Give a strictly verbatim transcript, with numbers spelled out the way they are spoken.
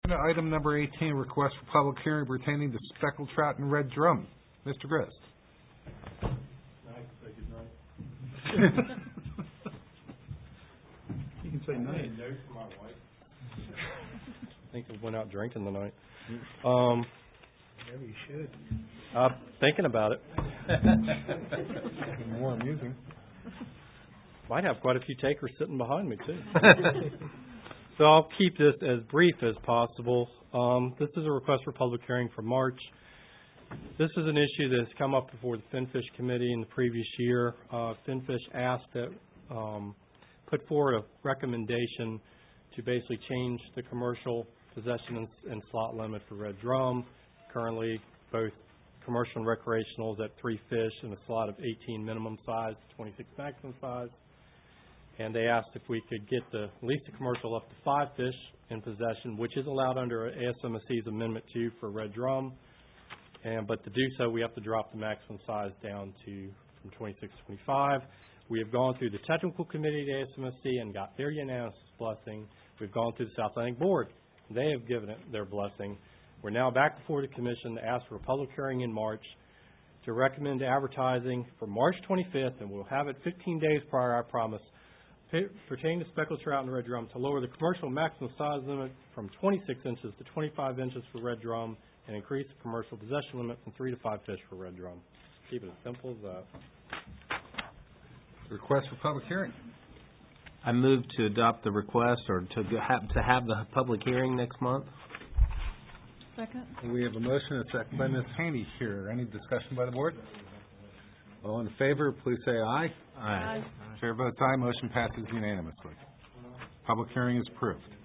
Agenda item number eighteen, request for public hearing pertaining to speckled trout and red drum. Mister Grist. You can say night. I think I went out drinking tonight. Um, Maybe you should. uh, thinking about it. More amusing. Might have quite a few takers sitting behind me, too. So I'll keep this as brief as possible. Um, this is a request for public hearing for March. This is an issue that's come up before the FinFish Committee in the previous year. Uh, FinFish asked that, um, put forward a recommendation to basically change the commercial possession and, and slot limit for red drum. Currently, both commercial and recreational is at three fish and a slot of eighteen minimum size, twenty-six maximum size. And they asked if we could get the at least the commercial up to five fish in possession, which is allowed under A S M S C's Amendment two for red drum. And but to do so, we have to drop the maximum size down to from twenty-six to twenty-five. We have gone through the technical committee at A S M S C and got their unanimous blessing. We've gone through the South Atlantic Board. They have given it their blessing. We're now back before the Commission to ask for a public hearing in March to recommend advertising for March twenty-fifth, and we'll have it fifteen days prior, I promise, pertaining to speckled trout and red drum to lower the commercial maximum size limit from twenty-six inches to twenty-five inches for red drum and increase the commercial possession limit from three to five fish for red drum. Keep it as simple as that. Request for public hearing. I move to adopt the request or to go- have, to have the public hearing next month. Second. We have a motion and a second by Miz Haney here. Any discussion by the board? All in favor, please say aye. Aye. Chair votes aye. Motion passes unanimously. Public hearing is approved.